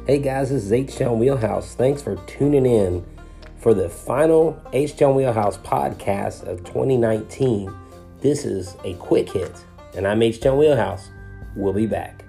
Hey guys, this is H-Town Wheelhouse. Thanks for tuning in for the final H-Town Wheelhouse podcast of 2019. This is a quick hit, and I'm H-Town Wheelhouse. We'll be back.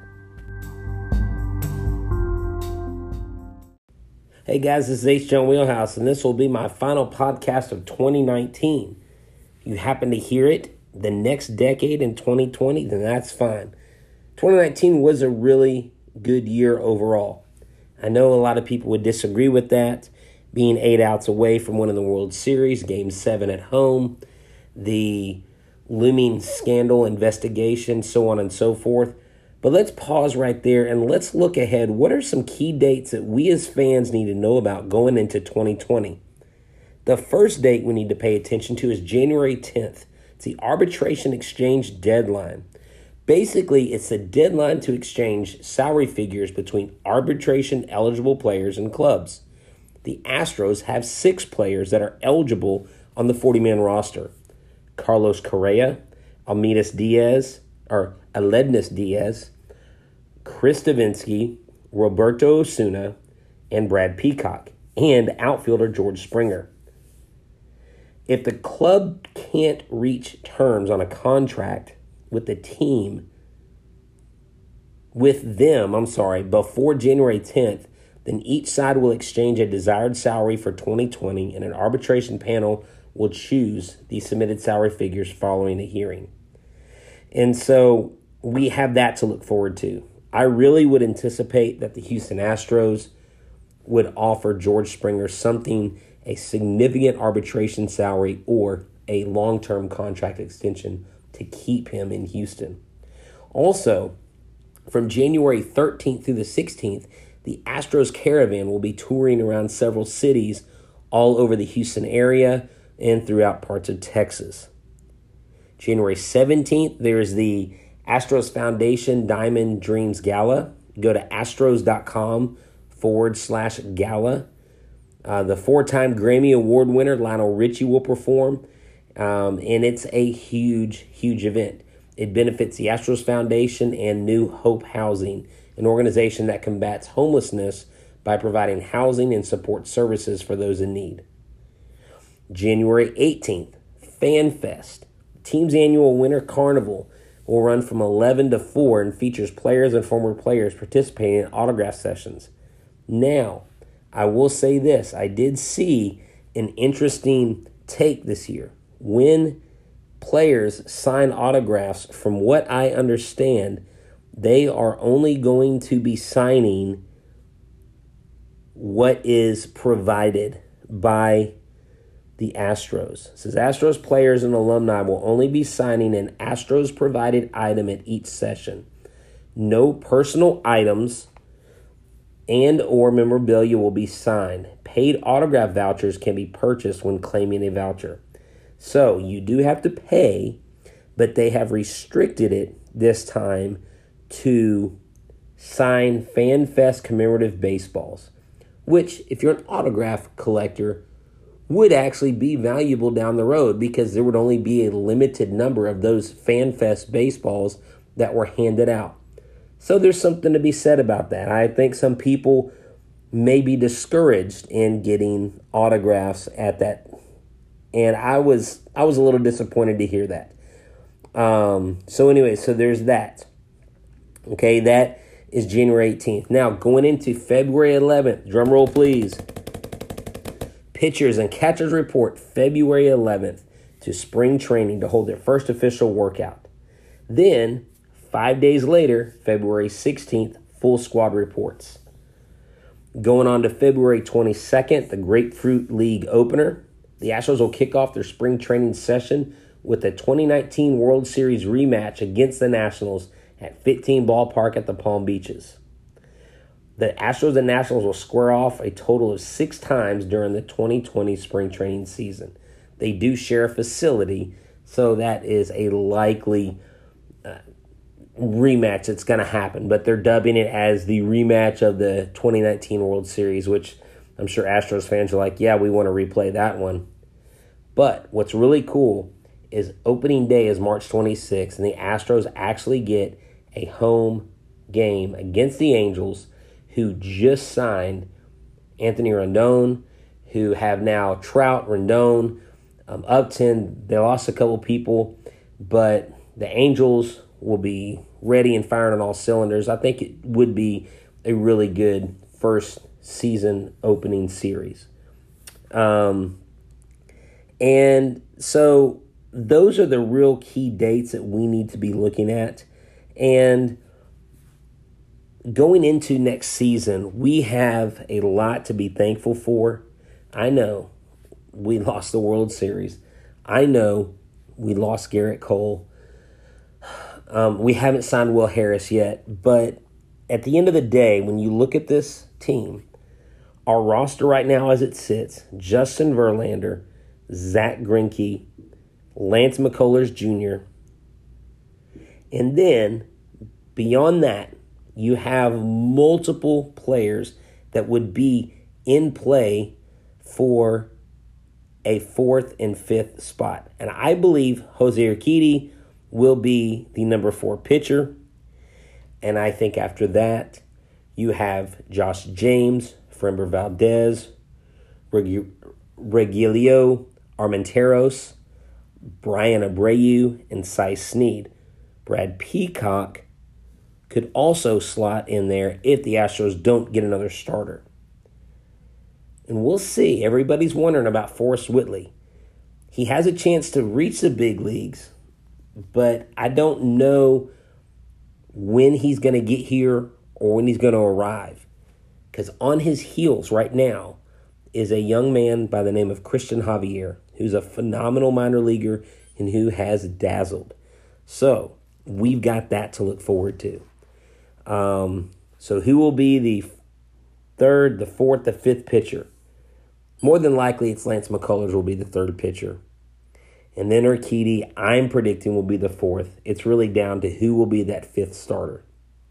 Hey guys, this is H-Town Wheelhouse, and this will be my final podcast of 2019. If you happen to hear it the next decade in 2020, then that's fine. 2019 was a really good year overall. I know a lot of people would disagree with that, being 8 outs away from winning the World Series, Game 7 at home, the looming scandal investigation, so on and so forth. But let's pause right there and let's look ahead. What are some key dates that we as fans need to know about going into 2020? The first date we need to pay attention to is January 10th. It's the arbitration exchange deadline. Basically, it's the deadline to exchange salary figures between arbitration-eligible players and clubs. The Astros have 6 players that are eligible on the 40-man roster. Carlos Correa, Aledmys Diaz, Chris Devenski, Roberto Osuna, and Brad Peacock, and outfielder George Springer. If the club can't reach terms on a contract with them, before January 10th, then each side will exchange a desired salary for 2020, and an arbitration panel will choose the submitted salary figures following a hearing. And so we have that to look forward to. I really would anticipate that the Houston Astros would offer George Springer a significant arbitration salary or a long-term contract extension to keep him in Houston. Also, from January 13th through the 16th, the Astros Caravan will be touring around several cities all over the Houston area and throughout parts of Texas. January 17th, there's the Astros Foundation Diamond Dreams Gala. Go to astros.com/gala. The 4-time Grammy Award winner Lionel Richie will perform, and it's a huge, huge event. It benefits the Astros Foundation and New Hope Housing, an organization that combats homelessness by providing housing and support services for those in need. January 18th, Fan Fest. The team's annual Winter Carnival will run from 11 to 4 and features players and former players participating in autograph sessions. Now, I will say this. I did see an interesting take this year. When players sign autographs, from what I understand, they are only going to be signing what is provided by the Astros. It says Astros players and alumni will only be signing an Astros-provided item at each session. No personal items and or memorabilia will be signed. Paid autograph vouchers can be purchased when claiming a voucher. So you do have to pay, but they have restricted it this time to sign Fan Fest commemorative baseballs, which, if you're an autograph collector, would actually be valuable down the road because there would only be a limited number of those Fan Fest baseballs that were handed out. So there's something to be said about that. I think some people may be discouraged in getting autographs at that. And I was a little disappointed to hear that. So there's that. Okay, that is January 18th. Now, going into February 11th, drum roll please. Pitchers and catchers report February 11th to spring training to hold their first official workout. Then, 5 days later, February 16th, full squad reports. Going on to February 22nd, the Grapefruit League opener. The Astros will kick off their spring training session with the 2019 World Series rematch against the Nationals at Fit-Team Ballpark at the Palm Beaches. The Astros and Nationals will square off a total of 6 times during the 2020 spring training season. They do share a facility, so that is a likely rematch that's going to happen. But they're dubbing it as the rematch of the 2019 World Series, which I'm sure Astros fans are like, yeah, we want to replay that one. But what's really cool is opening day is March 26th, and the Astros actually get a home game against the Angels who just signed Anthony Rendon, who have now Trout, Rendon, Upton. They lost a couple people, but the Angels will be ready and firing on all cylinders. I think it would be a really good first season opening series. And so those are the real key dates that we need to be looking at. And going into next season, we have a lot to be thankful for. I know we lost the World Series. I know we lost Garrett Cole. We haven't signed Will Harris yet. But at the end of the day, when you look at this team, our roster right now as it sits, Justin Verlander, Zach Greinke, Lance McCullers Jr., and then beyond that, you have multiple players that would be in play for a 4th and 5th spot. And I believe Jose Urquidy will be the number 4 pitcher. And I think after that, you have Josh James, Framber Valdez, Regilio Armenteros, Brian Abreu, and Cy Snead. Brad Peacock could also slot in there if the Astros don't get another starter. And we'll see. Everybody's wondering about Forrest Whitley. He has a chance to reach the big leagues, but I don't know when he's going to get here or when he's going to arrive. Because on his heels right now is a young man by the name of Christian Javier, who's a phenomenal minor leaguer and who has dazzled. So we've got that to look forward to. So who will be the 3rd, the 4th, the 5th pitcher? More than likely, it's Lance McCullers will be the 3rd pitcher. And then Urquidy, I'm predicting, will be the 4th. It's really down to who will be that 5th starter.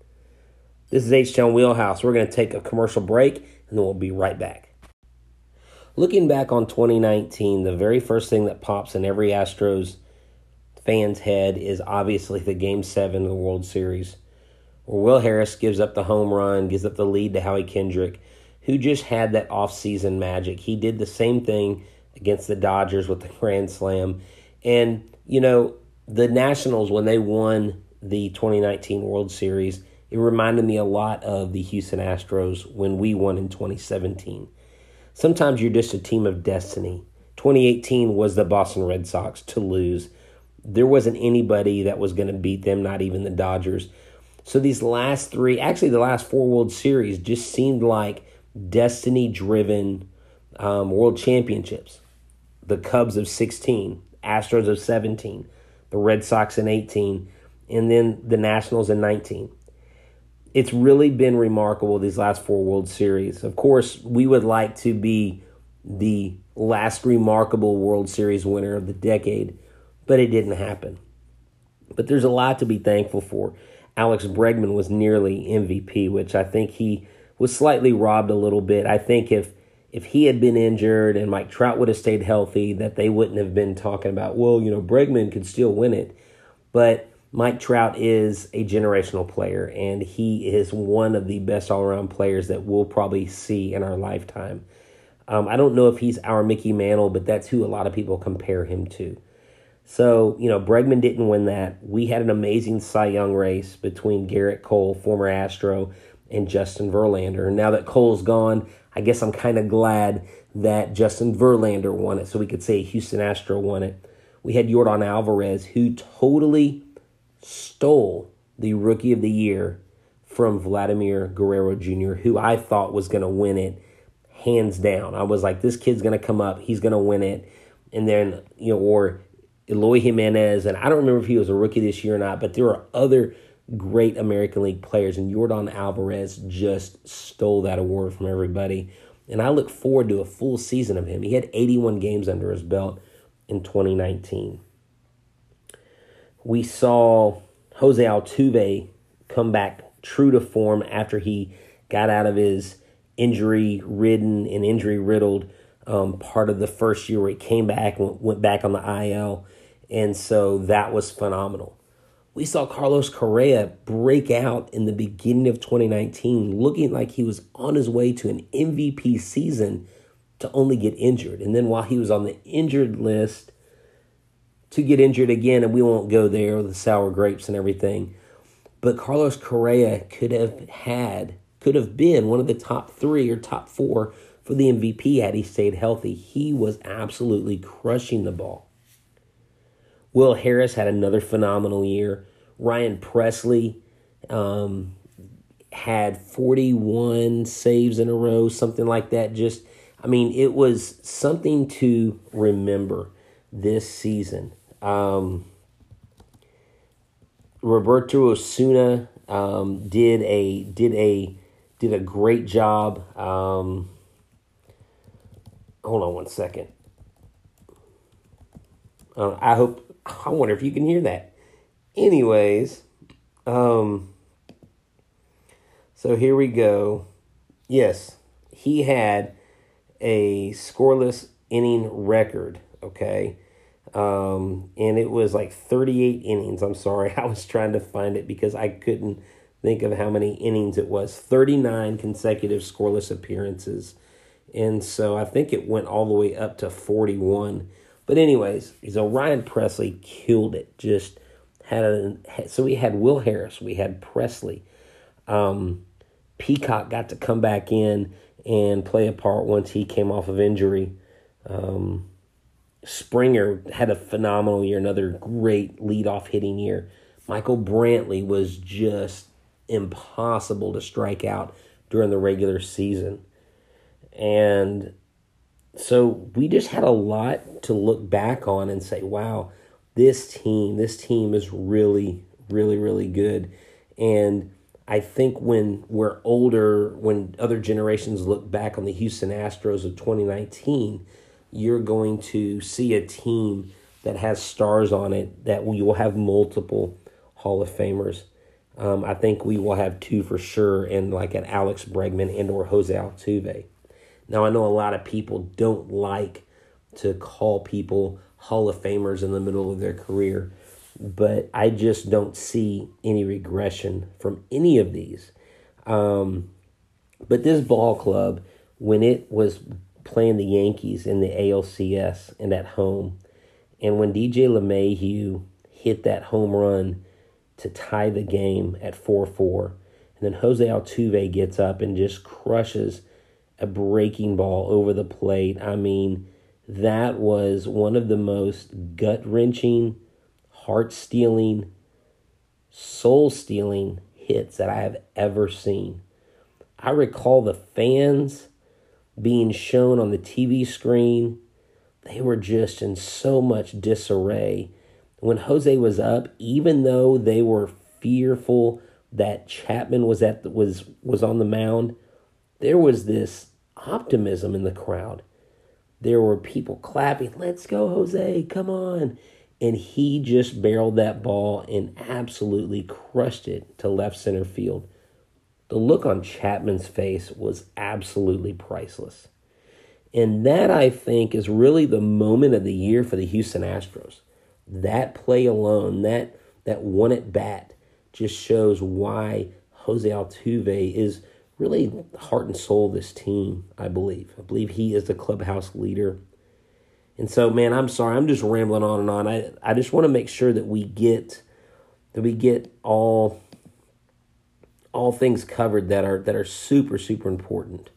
This is H-Town Wheelhouse. We're going to take a commercial break, and then we'll be right back. Looking back on 2019, the very first thing that pops in every Astros fan's head is obviously the Game 7 of the World Series, where Will Harris gives up the home run, gives up the lead to Howie Kendrick, who just had that offseason magic. He did the same thing against the Dodgers with the Grand Slam. And, you know, the Nationals, when they won the 2019 World Series, it reminded me a lot of the Houston Astros when we won in 2017. Sometimes you're just a team of destiny. 2018 was the Boston Red Sox to lose. There wasn't anybody that was going to beat them, not even the Dodgers. So these last 3, actually the last 4 World Series just seemed like destiny-driven world championships. The Cubs of 16, Astros of 17, the Red Sox in 18, and then the Nationals in 19. It's really been remarkable these last 4 World Series. Of course, we would like to be the last remarkable World Series winner of the decade, but it didn't happen. But there's a lot to be thankful for. Alex Bregman was nearly MVP, which I think he was slightly robbed a little bit. I think if he had been injured and Mike Trout would have stayed healthy, that they wouldn't have been talking about, well, you know, Bregman could still win it. But Mike Trout is a generational player, and he is one of the best all-around players that we'll probably see in our lifetime. I don't know if he's our Mickey Mantle, but that's who a lot of people compare him to. So, you know, Bregman didn't win that. We had an amazing Cy Young race between Garrett Cole, former Astro, and Justin Verlander. And now that Cole's gone, I guess I'm kind of glad that Justin Verlander won it, so we could say Houston Astro won it. We had Yordan Alvarez, who totally stole the Rookie of the Year from Vladimir Guerrero Jr., who I thought was going to win it hands down. I was like, this kid's going to come up, he's going to win it. And then, you know, or Eloy Jimenez, and I don't remember if he was a rookie this year or not, but there are other great American League players, and Yordan Alvarez just stole that award from everybody. And I look forward to a full season of him. He had 81 games under his belt in 2019. We saw Jose Altuve come back true to form after he got out of his injury-ridden and injury-riddled part of the first year where he came back and went back on the IL. And so that was phenomenal. We saw Carlos Correa break out in the beginning of 2019, looking like he was on his way to an MVP season to only get injured. And then while he was on the injured list, to get injured again, and we won't go there with the sour grapes and everything. But Carlos Correa could have been one of the top 3 or top 4 for the MVP had he stayed healthy. He was absolutely crushing the ball. Will Harris had another phenomenal year. Ryan Presley had 41 saves in a row, something like that. It was something to remember this season. Roberto Osuna did a great job. Hold on one second. I wonder if you can hear that. Anyways, so here we go. Yes, he had a scoreless inning record, okay? And it was like 38 innings. I'm sorry, I was trying to find it because I couldn't think of how many innings it was. 39 consecutive scoreless appearances. And so I think it went all the way up to 41. But anyways, so Ryan Presley killed it. So we had Will Harris, we had Presley. Peacock got to come back in and play a part once he came off of injury. Springer had a phenomenal year, another great leadoff hitting year. Michael Brantley was just impossible to strike out during the regular season. And so we just had a lot to look back on and say, wow, this team is really, really, really good. And I think when we're older, when other generations look back on the Houston Astros of 2019, you're going to see a team that has stars on it, that we will have multiple Hall of Famers. I think we will have 2 for sure, and like an Alex Bregman and or Jose Altuve. Now, I know a lot of people don't like to call people Hall of Famers in the middle of their career, but I just don't see any regression from any of these. But this ball club, when it was playing the Yankees in the ALCS and at home, and when DJ LeMahieu hit that home run to tie the game at 4-4, and then Jose Altuve gets up and just crushes a breaking ball over the plate. I mean, that was one of the most gut-wrenching, heart-stealing, soul-stealing hits that I have ever seen. I recall the fans being shown on the TV screen. They were just in so much disarray. When Jose was up, even though they were fearful that Chapman was on the mound, there was this optimism in the crowd. There were people clapping, "Let's go, Jose, come on." And he just barreled that ball and absolutely crushed it to left center field. The look on Chapman's face was absolutely priceless. And that, I think, is really the moment of the year for the Houston Astros. That play alone, that one at bat, just shows why Jose Altuve is really the heart and soul of this team, I believe. I believe he is the clubhouse leader. And so, man, I'm sorry, I'm just rambling on and on. I just want to make sure that we get all things covered that are super, super important.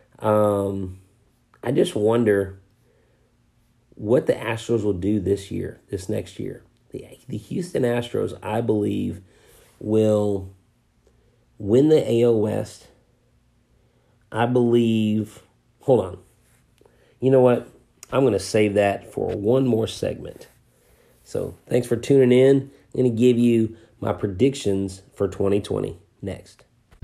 I just wonder what the Astros will do this next year. The Houston Astros, I believe, will win the AL West. I believe, hold on. You know what? I'm going to save that for one more segment. So thanks for tuning in. I'm going to give you my predictions for 2020 next.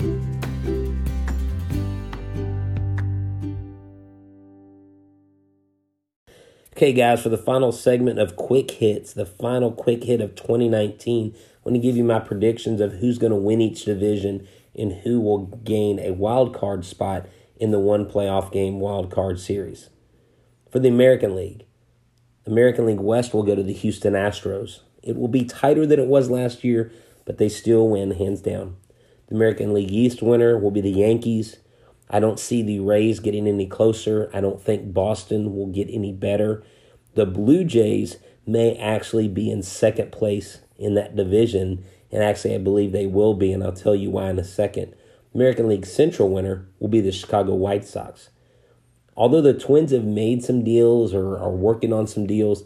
Okay, guys, for the final segment of Quick Hits, the final quick hit of 2019, I want to give you my predictions of who's going to win each division and who will gain a wild card spot in the one playoff game wild card series. For the American League West will go to the Houston Astros. It will be tighter than it was last year, but they still win hands down. The American League East winner will be the Yankees. I don't see the Rays getting any closer. I don't think Boston will get any better. The Blue Jays may actually be in second place in that division, and actually I believe they will be, and I'll tell you why in a second. American League Central winner will be the Chicago White Sox. Although the Twins have made some deals or are working on some deals,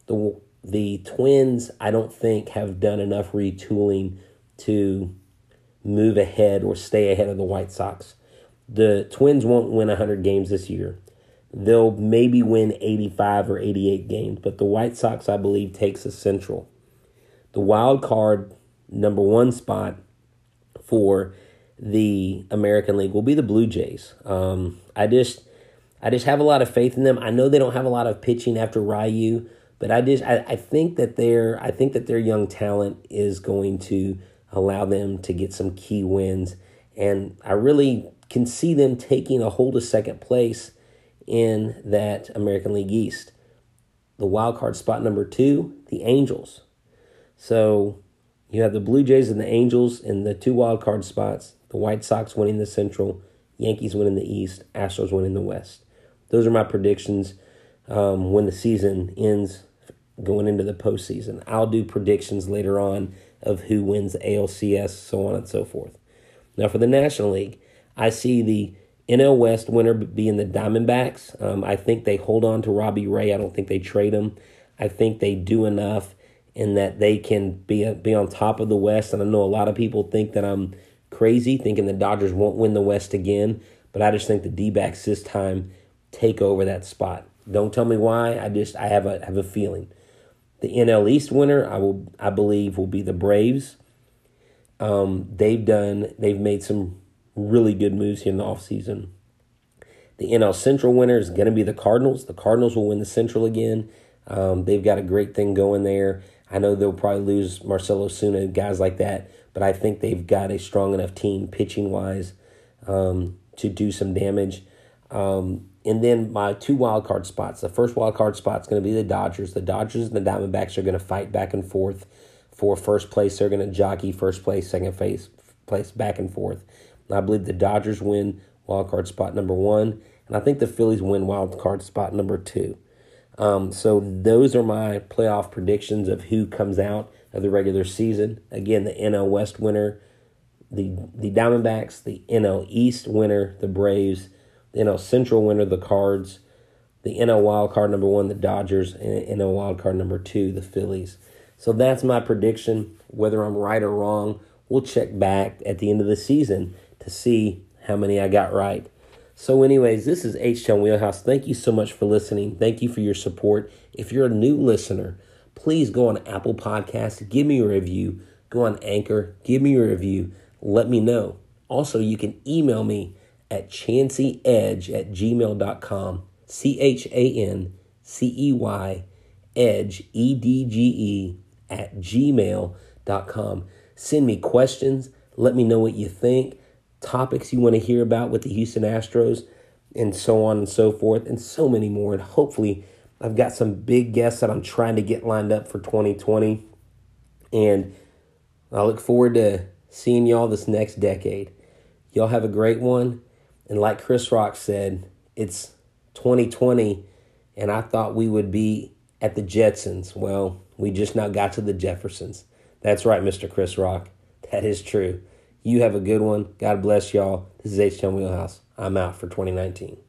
the Twins, I don't think, have done enough retooling to move ahead or stay ahead of the White Sox. The Twins won't win 100 games this year. They'll maybe win 85 or 88 games, but the White Sox, I believe, takes the Central. The wild card number one spot for the American League will be the Blue Jays. I just have a lot of faith in them. I know they don't have a lot of pitching after Ryu, but I think that their young talent is going to allow them to get some key wins, and I really can see them taking a hold of second place in that American League East. The wild card spot number 2, the Angels. So you have the Blue Jays and the Angels in the 2 wild card spots. The White Sox winning the Central, Yankees winning the East, Astros winning the West. Those are my predictions when the season ends going into the postseason. I'll do predictions later on of who wins the ALCS, so on and so forth. Now for the National League, I see the NL West winner being the Diamondbacks. I think they hold on to Robbie Ray. I don't think they trade him. I think they do enough in that they can be on top of the West. And I know a lot of people think that I'm crazy, thinking the Dodgers won't win the West again. But I just think the D-backs this time take over that spot. Don't tell me why. I have a feeling. The NL East winner, I believe, will be the Braves. They've made some really good moves here in the offseason. The NL Central winner is going to be the Cardinals. The Cardinals will win the Central again. They've got a great thing going there. I know they'll probably lose Marcell Ozuna, guys like that, but I think they've got a strong enough team pitching-wise to do some damage. And then my 2 wild card spots. The first wild card spot is going to be the Dodgers. The Dodgers and the Diamondbacks are going to fight back and forth for first place. They're going to jockey first place, second place back and forth. And I believe the Dodgers win wild card spot number 1, and I think the Phillies win wild card spot number 2. So those are my playoff predictions of who comes out of the regular season. Again, the NL West winner, the Diamondbacks, the NL East winner, the Braves, the NL Central winner, the Cards, the NL wild card number 1, the Dodgers, and NL wild card number 2, the Phillies. So that's my prediction. Whether I'm right or wrong, we'll check back at the end of the season to see how many I got right. So anyways, this is H-Town Wheelhouse. Thank you so much for listening. Thank you for your support. If you're a new listener, please go on Apple Podcasts, give me a review. Go on Anchor, give me a review. Let me know. Also, you can email me at chanceyedge@gmail.com. CHANCEY Edge, EDGE @gmail.com. Send me questions. Let me know what you think. Topics you want to hear about with the Houston Astros, and so on and so forth, and so many more. And hopefully I've got some big guests that I'm trying to get lined up for 2020. And I look forward to seeing y'all this next decade. Y'all have a great one. And like Chris Rock said, it's 2020, and I thought we would be at the Jetsons. Well, we just now got to the Jeffersons. That's right, Mr. Chris Rock. That is true. You have a good one. God bless y'all. This is H-Town Wheelhouse. I'm out for 2019.